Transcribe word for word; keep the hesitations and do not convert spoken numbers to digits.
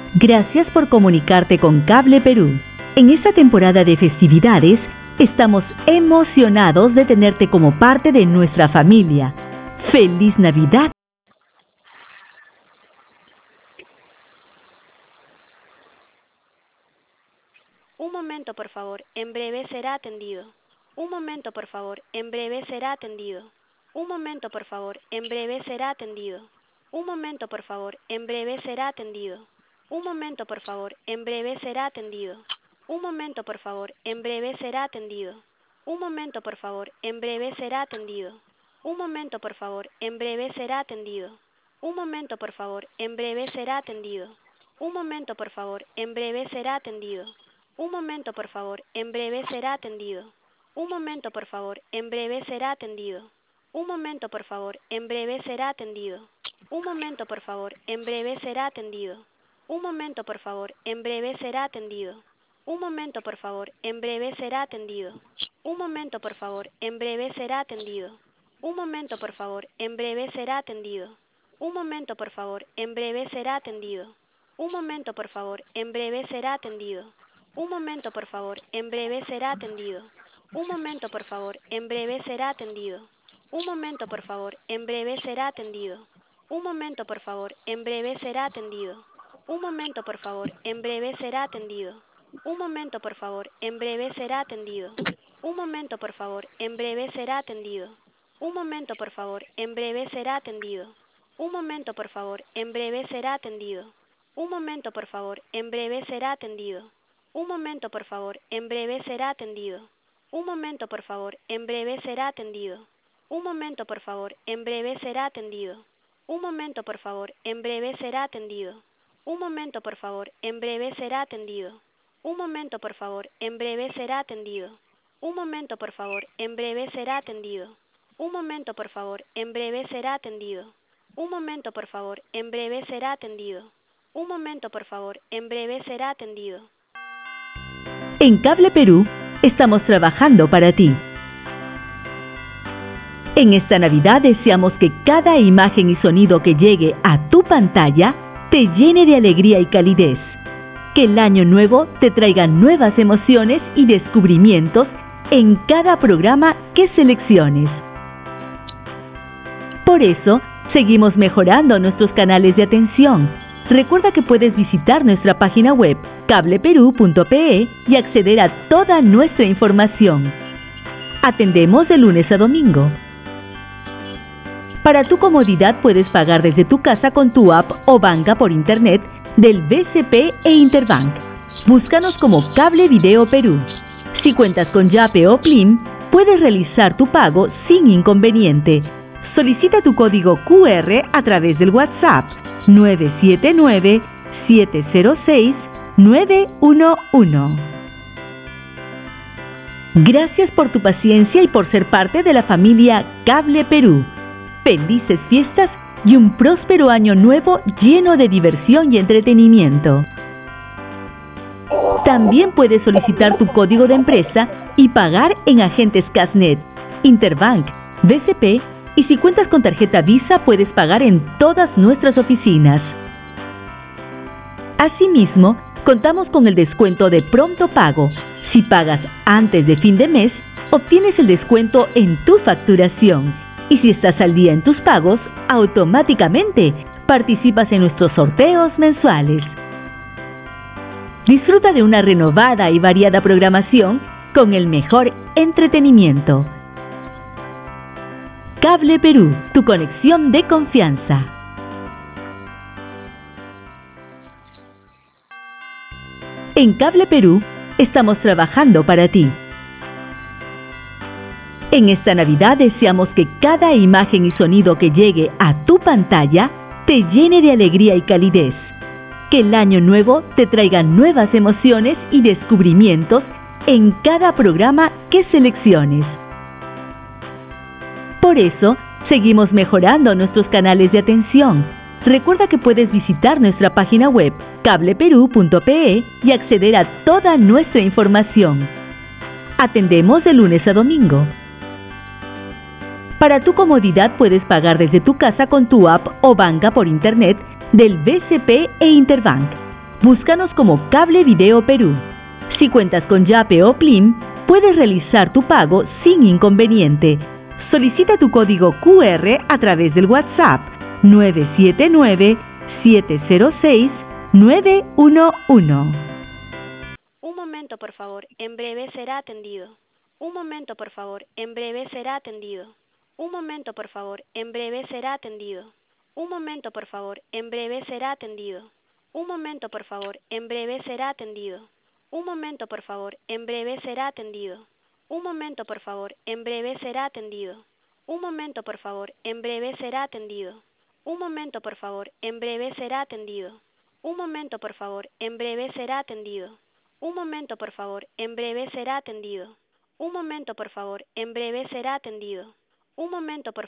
Gracias por comunicarte con Cable Perú. En esta temporada de festividades, estamos emocionados de tenerte como parte de nuestra familia. ¡Feliz Navidad! Un momento, por favor, en breve será atendido. Un momento, por favor, en breve será atendido. Un momento, por favor, en breve será atendido. Un momento, por favor, en breve será atendido. Un momento, por favor, en breve será atendido. Un momento, por favor, en breve será atendido. Un momento, por favor, en breve será atendido. Un momento, por favor, en breve será atendido. Un momento, por favor, en breve será atendido. Un momento, por favor, en breve será atendido. Un momento, por favor, en breve será atendido. Un momento, por favor, en breve será atendido. Un momento, por favor, en breve será atendido. Un momento, por favor, en breve será atendido. Un momento, por favor, en breve será atendido. Un momento, por favor, en breve será atendido. Un momento, por favor, en breve será atendido. Un momento, por favor, en breve será atendido. Un momento, por favor, en breve será atendido. Un momento, por favor, en breve será atendido. Un momento, por favor, en breve será atendido. Un momento, por favor, en breve será atendido. Un momento, por favor, en breve será atendido. Un momento, por favor, en breve será atendido. Un momento, por favor, en breve será atendido. Un momento, por favor, en breve será atendido. Un momento, por favor, en breve será atendido. Un momento, por favor, en breve será atendido. Un momento, por favor, en breve será atendido. Un momento, por favor, en breve será atendido. Un momento, por favor, en breve será atendido. Un momento, por favor, en breve será atendido. Un momento, por favor, en breve será atendido. Un momento, por favor, en breve será atendido. Un momento, por favor, en breve será atendido. Un momento, por favor, en breve será atendido. Un momento, por favor, en breve será atendido. Un momento, por favor, en breve será atendido. Un momento, por favor, en breve será atendido. Un momento, por favor, en breve será atendido. En Cable Perú, estamos trabajando para ti. En esta Navidad deseamos que cada imagen y sonido que llegue a tu pantalla te llene de alegría y calidez. Que el año nuevo te traiga nuevas emociones y descubrimientos en cada programa que selecciones. Por eso, seguimos mejorando nuestros canales de atención. Recuerda que puedes visitar nuestra página web cable perú punto pe y acceder a toda nuestra información. Atendemos de lunes a domingo. Para tu comodidad puedes pagar desde tu casa con tu app o banca por internet del B C P e Interbank. Búscanos como Cable Video Perú. Si cuentas con Yape o Plim, puedes realizar tu pago sin inconveniente. Solicita tu código cu erre a través del WhatsApp nueve siete nueve, siete cero seis, nueve uno uno. Gracias por tu paciencia y por ser parte de la familia Cable Perú. Felices fiestas y un próspero año nuevo lleno de diversión y entretenimiento. También puedes solicitar tu código de empresa y pagar en agentes Casnet, Interbank, B C P y si cuentas con tarjeta Visa puedes pagar en todas nuestras oficinas. Asimismo, contamos con el descuento de pronto pago. Si pagas antes de fin de mes, obtienes el descuento en tu facturación. Y si estás al día en tus pagos, automáticamente participas en nuestros sorteos mensuales. Disfruta de una renovada y variada programación con el mejor entretenimiento. Cable Perú, tu conexión de confianza. En Cable Perú, estamos trabajando para ti. En esta Navidad deseamos que cada imagen y sonido que llegue a tu pantalla te llene de alegría y calidez. Que el año nuevo te traiga nuevas emociones y descubrimientos en cada programa que selecciones. Por eso, seguimos mejorando nuestros canales de atención. Recuerda que puedes visitar nuestra página web cable perú punto pe y acceder a toda nuestra información. Atendemos de lunes a domingo. Para tu comodidad puedes pagar desde tu casa con tu app o banca por internet del B C P e Interbank. Búscanos como Cable Video Perú. Si cuentas con Yape o Plim, puedes realizar tu pago sin inconveniente. Solicita tu código Q R a través del WhatsApp nueve siete nueve, siete cero seis, nueve uno uno. Un momento, por favor, en breve será atendido. Un momento, por favor, en breve será atendido. Un momento, por favor, en breve será atendido. Un momento, por favor, en breve será atendido. Un momento, por favor, en breve será atendido. Un momento, por favor, en breve será atendido. Un momento, por favor, en breve será atendido. Un momento, por favor, en breve será atendido. Un momento, por favor, en breve será atendido. Un momento, por favor, en breve será atendido. Un momento, por favor, en breve será atendido. Un momento, por favor, en breve será atendido. Un momento, por